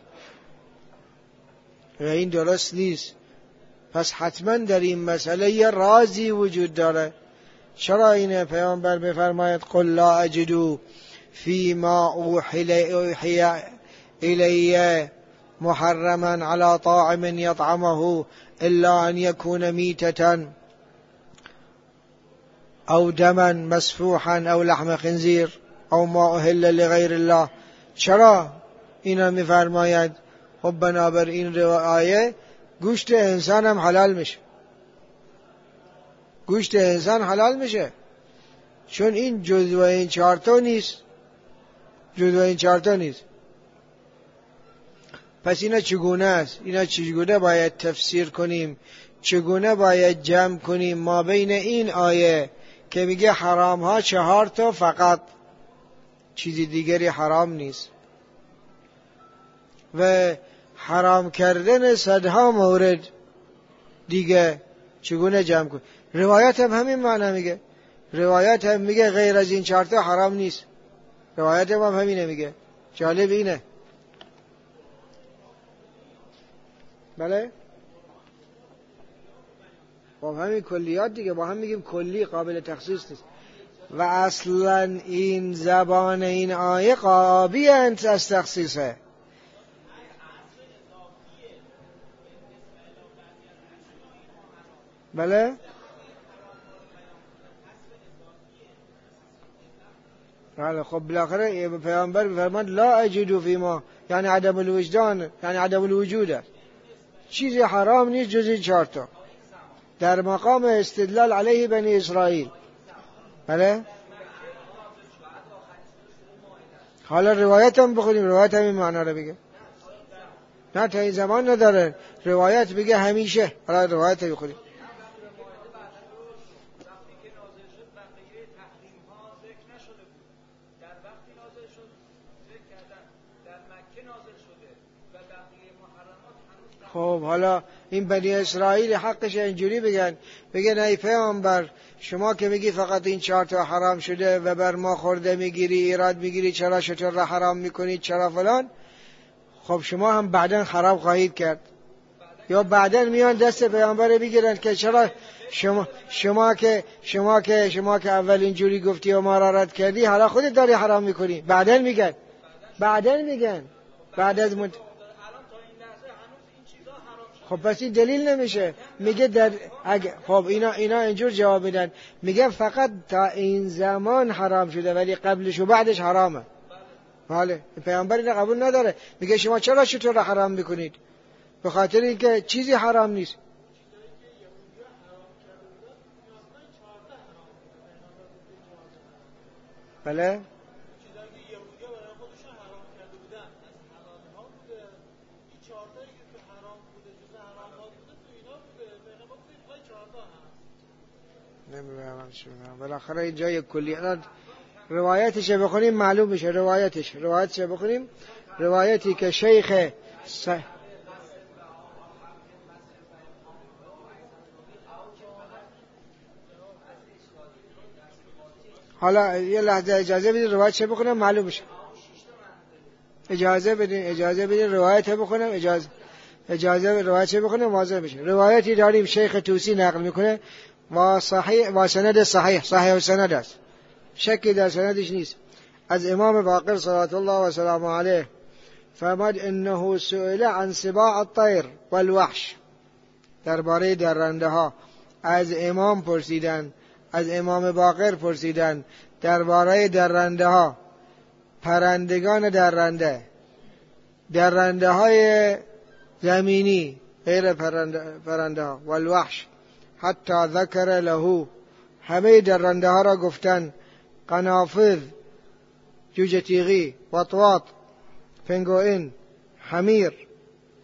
و این درست نیست. پس حتما در این مسئله یه رازی وجود داره. چرا اینه پیامبر میفرماید قل لا اجدو فیما اوحی الی محرما علی طاعم یطعمه الا ان یکون میتة او دما مسفوحا او لحم خنزیر او ما اهل لغیر الله. چرا اینا میفرماید؟ خب بنابر این آیه گوشت انسان هم حلال میشه. گوشت انسان حلال میشه چون این جزو این چهارتا نیست. جزو این چهارتا نیست. پس اینا چگونه است؟ اینا چگونه باید تفسیر کنیم؟ چگونه باید جمع کنیم ما بین این آیه که میگه حرام ها 4 تا فقط، چیزی دیگری حرام نیست، و حرام کردن صدها مورد دیگه چگونه جمع کنیم؟ روایت هم همین معنی میگه. روایت هم میگه غیر از این 4 تا حرام نیست. روایت هم همینه میگه. جالب اینه. بله؟ با همین کلیات دیگه، با هم میگیم کلی، قابل تخصیص نیست. و اصلا این زبان این آیه قابی انت از تخصیصه. بله؟ بله. خب بالاخره پیامبر فرمود لا اجدو فیما، یعنی عدم الوجدان، یعنی عدم الوجود. چیزی حرام نیست جز این 4 تا، در مقام استدلال علیه بنی اسرائیل. بله؟ حالا روایت هم بخونیم. روایت هم این معنی رو بگه. نه تا این زمان نداره. روایت بگه همیشه. حالا روایت هم بخونیم. خب حالا این بنی اسرائیل حقش اینجوری بگن ای پیامبر شما که میگی فقط این 4 تا حرام شده و بر ما خورده میگیری، ایراد میگیری، چرا شتر را حرام میکنید، چرا فلان؟ خب شما هم بعداً خراب خواهید کرد. یا بعداً میان دست پیامبر بگیرن که چرا شما که اول اینجوری گفتی و ما را رد کردی، حالا خودت داری حرام میکنی. بعداً میگن بعد از خب پس این دلیل نمیشه. میگه خب اینا اینجور جواب میدن، میگه فقط تا این زمان حرام شده ولی قبلش و بعدش حرامه. بله. پیامبر اینو قبول نداره. میگه شما چرا شتر را حرام میکنید؟ به خاطر اینکه چیزی حرام نیست. بله. بالاخره اینجا یک کلیات روایتش بخونیم معلوم میشه. روایتش بخونیم. روایتی که شیخ حالا یه لحظه اجازه بدید روایتش بخونم معلوم میشه. اجازه بدید روایت بخونم. اجازه روایتش بخونم واضح میشه. روایتی داریم شیخ توسی نقل میکنه و صحیح و سند صحیح و سند است، شکی در سندش نیست. از امام باقر صلوات الله و سلام علیه فرمود انه سئل عن سباع الطیر والوحش. درباره درنده ها از امام پرسیدن، از امام باقر پرسیدن درباره درنده ها، پرندگان درنده های زمینی غیر پرنده ها، والوحش حتی ذکر له، همه درنده ها را گفتن، قنافذ جوجه تیغی، وطواط پنگوئن، حمیر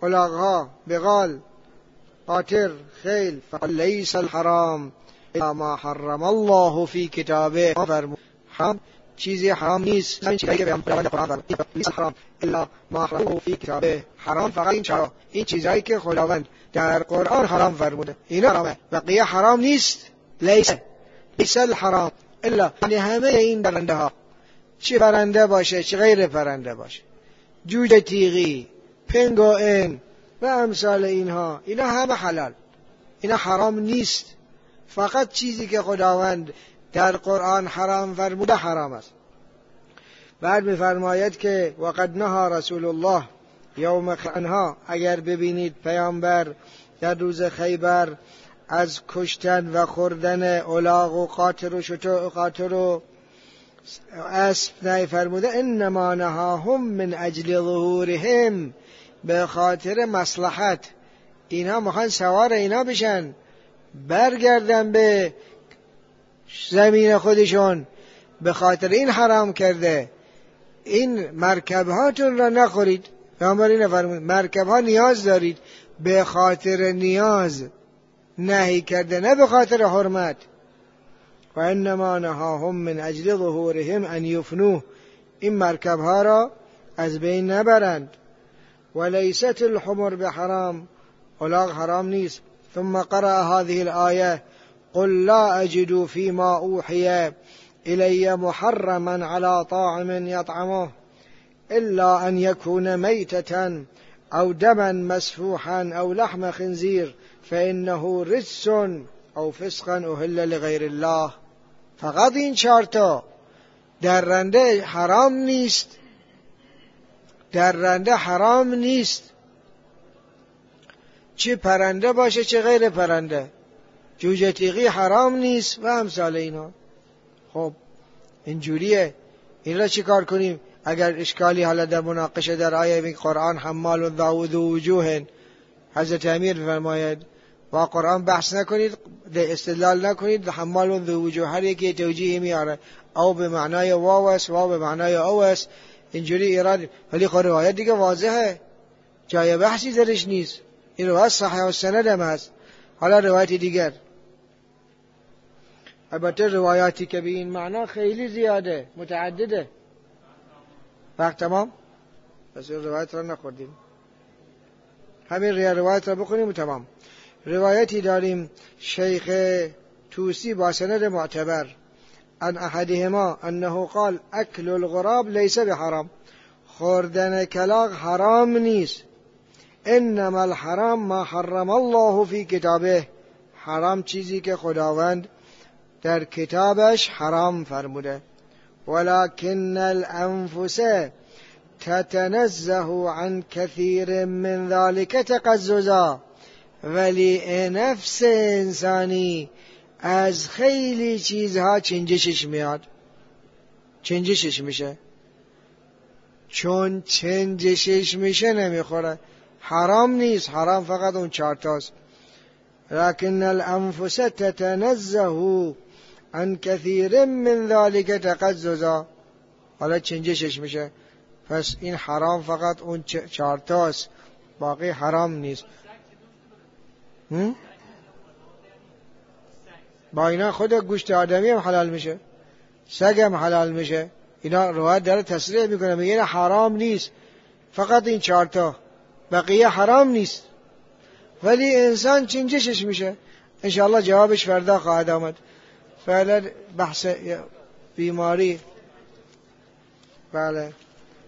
الاغها بغال قاطر خیل فلیس الحرام الا ما حرم الله فی کتابه. حرام چیزی حرام نیست این چیزی که پیامبر قرآن فرمود لیس حرام الا ما حرم الله فی کتابه. حرام فقط این چیزایی که خداوند در قرآن حرام فرموده اینا حرامه، بقیه حرام نیست. لیس الحرام الا، یعنی همه این پرنده ها، چه پرنده باشه چه غیر پرنده باشه، جوجه تیغی، پنگوئن و امثال اینها، اینا همه حلال، اینا حرام نیست. فقط چیزی که خداوند در قرآن حرام فرموده حرام است. بعد می‌فرماید که وقد نهى رسول الله یوم خیبر، اگر ببینید پیامبر در روز خیبر از کشتن و خوردن الاغ و قاطر و شتر و قاطر و اسب نه فرموده انما نهاهم من اجل ظهورهم، به خاطر مصلحت اینا میخوان سوار اینا بشن برگردن به زمین خودشون، به خاطر این حرام کرده. این مرکب هاتون را نخورید، پیامبر فرمود مرکب ها نیاز دارید، به خاطر نیاز نهی کرده نه به خاطر حرمت. و انما نهاهم من اجل ظهورهم ان یفنوه، این مرکب ها را از بین نبرند. ولیست الحمر بحرام، الاغ حرام نیست. ثم قرأ هذه الآية قل لا أجد فيما أوحي إلي محرما على طاعم يطعمه إلا أن يكون ميتة أو دما مسفوحا أو لحم خنزير فإنه رجس أو فسقا أهل لغير الله. فقط این چارتا درنده حرام نیست، درنده حرام نیست، چه پرنده باشه چه غیر پرنده. جوجه تیغی حرام نیست و امثال اینا. خب اینجوریه، این را چی کار کنیم؟ اگر اشکالی حالا در مناقشه در آیه قرآن حمال ذو وجوه، حضرت امیر فرماید با قرآن بحث نکنید، استدلال نکنید، حمال ذو وجوه هر یکی توجیه میاره، او به معنای واو است و به معنای او است، اینجوری ایراد. ولی خب روایت دیگه واضحه، جای بحثی درش نیست، این روایت صحیح و سند هم هست. حالا روایت دیگر، البته روایاتی که به این معنا خیلی زیاده، متعدده. وقت تمام؟ بس این روایت را نخوردیم، همین روایت را بخونیم و تمام. روایتی داریم شیخ توسی با سند معتبر عن احدهما انه قال اکل الغراب لیس بحرام، خوردن کلاغ حرام نیست. انما الحرام ما حرم الله فی کتابه، حرام چیزی که خداوند در کتابش حرام فرموده. ولكن الانفس تتنزه عن كثير من ذلك تقززا، ولی نفس انسانی از خیلی چیزها چنجشش میاد، چنجشش میشه، چون چنجشش میشه نمیخوره. حرام نیست، حرام فقط اون چارتاست. لكن الانفس تتنزه عن كثير من ذلك تقززا، حالا چنجشش میشه. پس این حرام فقط اون چارتاست، باقی حرام نیست. با اینا خود گوشت آدمی هم حلال میشه، سگ هم حلال میشه. اینا روایت داره تصریح میکنه، میگه حرام نیست، فقط این چارتا، بقیه حرام نیست. ولی انسان چنجشش میشه. انشاءالله جوابش فردا خواهد آمد. فعلا بحث بیماری، بله.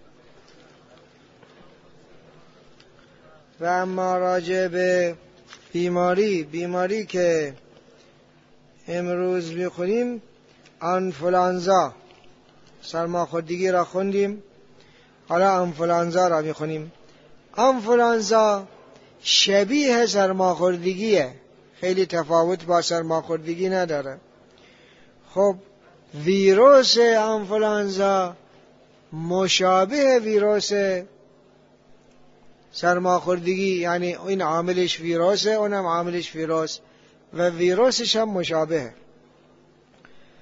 و اما راجع به بیماری که امروز میخونیم، آنفولانزا، سرماخوردگی را خوندیم، حالا آنفولانزا را میخونیم. آنفولانزا شبیه سرماخوردگیه، خیلی تفاوت با سرماخوردگی نداره. خب ویروس آنفولانزا مشابه ویروس سرماخوردگی، یعنی این عاملش ویروسه اونم عاملش ویروس و ویروسش هم مشابه.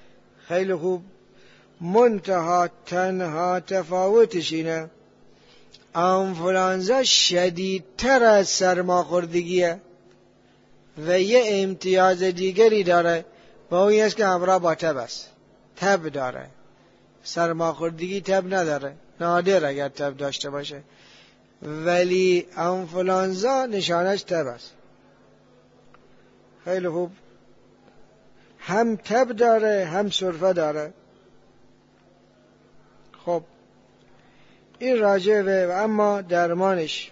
خیلی خوب. منتها تنها تفاوتش اینه آنفولانزا شدیدتر از سرماخوردگیه و یه امتیاز دیگری داره و اون است که همراه با تب است. تب داره. سرماخوردگی تب نداره، نادر اگر تب داشته باشه، ولی آنفولانزا نشانش تب است. خیلی خوب. هم تب داره هم سرفه داره. خب این راجعه. و اما درمانش،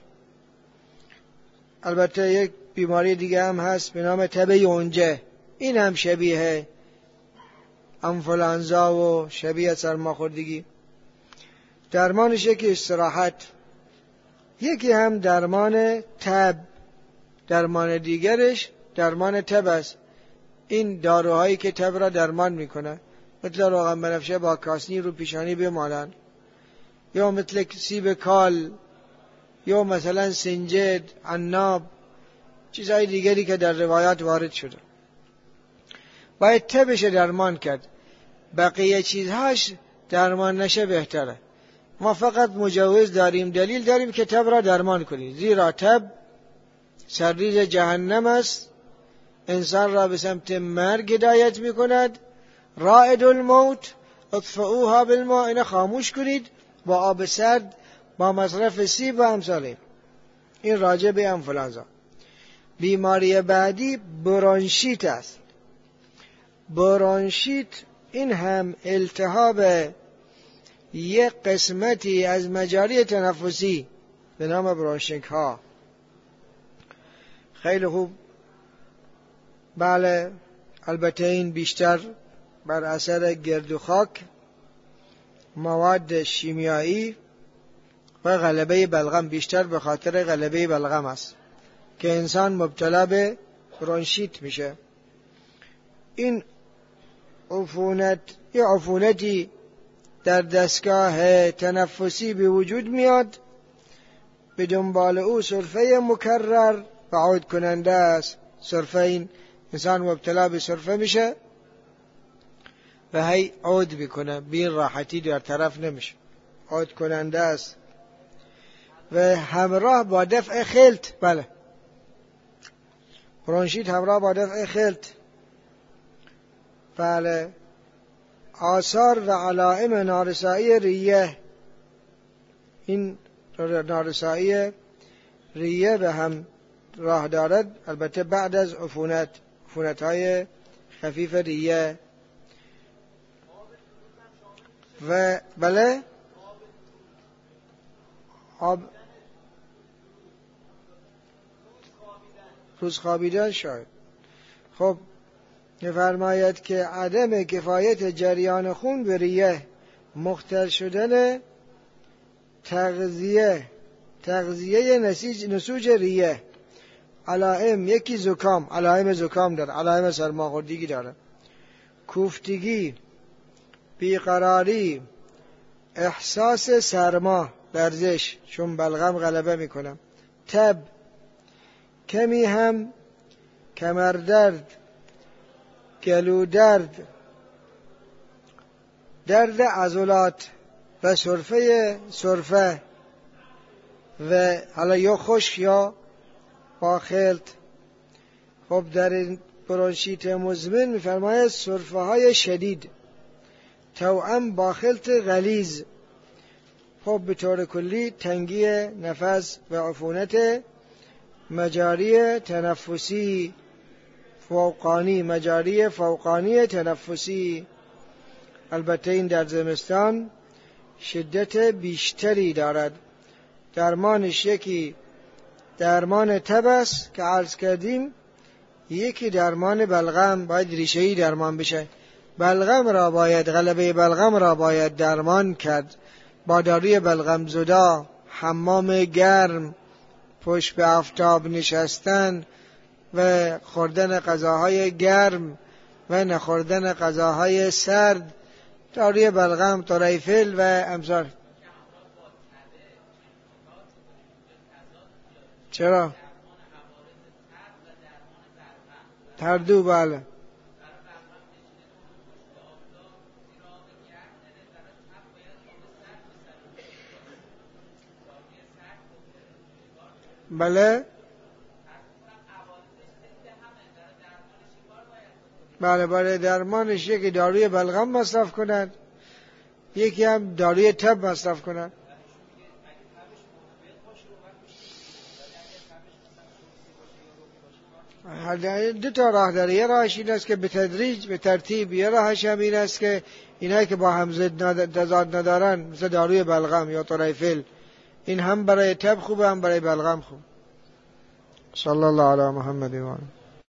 البته یک بیماری دیگه هم هست به نام تب یونجه. این هم شبیه آنفولانزا و شبیه سرماخوردگی. درمانش یکی استراحت، یکی هم درمان تب. درمان دیگرش درمان تب است. این داروهایی که تب را درمان میکنه، مثل روغن بنفشه با کاسنی رو پیشانی بمالن، یا مثل سیب کال، یا مثلا سنجد، عناب، چیزهای دیگری که در روایات وارد شده. باید تبش درمان کرد. بقیه چیزهاش درمان نشه بهتره. ما فقط مجوز داریم، دلیل داریم که تب را درمان کنید، زیرا تب سرریز جهنم است، انسان را به سمت مرگ هدایت می کند. رائد الموت اطفئوها بالماء، اینه خاموش کنید با آب سرد، با مصرف سیب و امثاله. این راجع به آنفولانزا. بیماری بعدی برونشیت است. برونشیت این هم التهاب یک قسمتی از مجاری تنفسی به نام برونشینگ ها. خیلی خوب. بله، البته این بیشتر بر اثر گرد و خاک، مواد شیمیایی و غلبه بلغم، بیشتر به خاطر غلبه بلغم است که انسان مبتلا به برونشیت میشه. این عفونتی در دستگاه تنفسی به وجود میاد، به دنبال او سرفه مکرر و عود کننده است. سرفه، این انسان مبتلا به سرفه میشه و هی عود میکنه، بین راحتی در طرف نمیشه، عود کننده است و همراه با دفع خلط. بله، برونشیت همراه با دفع خلط. بله، آثار و علائم نارسایی ریه. این نارسایی ریه به هم راه دارد، البته بعد از عفونت‌های خفیف ریه. و بله، روز خوابیدن شاید. خب می‌فرماید که عدم کفایت جریان خون به ریه، مختل شدن تغذیه نسوج ریه. علائم، یکی زکام، علائم زکام داره، علائم سرماخوردگی داره، کوفتگی، بیقراری، احساس سرما، لرزش چون بلغم غلبه میکنه، تب، کمی هم کمردرد، گلودرد، درد عضلات و سرفه و حالا یا خشک یا با خلط. خب در این برونشیت مزمن می‌فرماید سرفه های شدید توأم با خلط غلیظ. خب به طور کلی تنگی نفس و عفونت مجاری تنفسی فوقانی، مجاری فوقانی تنفسی. البته این در زمستان شدت بیشتری دارد. درمانش یکی درمان تب است که عرض کردیم، یکی درمان بلغم، باید ریشه‌ای درمان بشه. بلغم را باید، غلبه بلغم را باید درمان کرد با داروی بلغم زدا، حمام گرم، پشت به آفتاب نشستن و خوردن غذاهای گرم و نخوردن غذاهای سرد، داروی بلغم، طریفل و امثال. چرا؟ تردو. بله. بله بله برای درمانش یکی داروی بلغم مصرف کنند، یکی هم داروی تب مصرف کنند. دو تا راه داره. یه راهش این است که به تدریج به ترتیب، یه راهش هم این است که اینایی که با هم تضاد ندارن مثل داروی بلغم یا طرایفل، این هم برای تب خوبه هم برای بلغم خوب. صلی الله علی محمد و آله.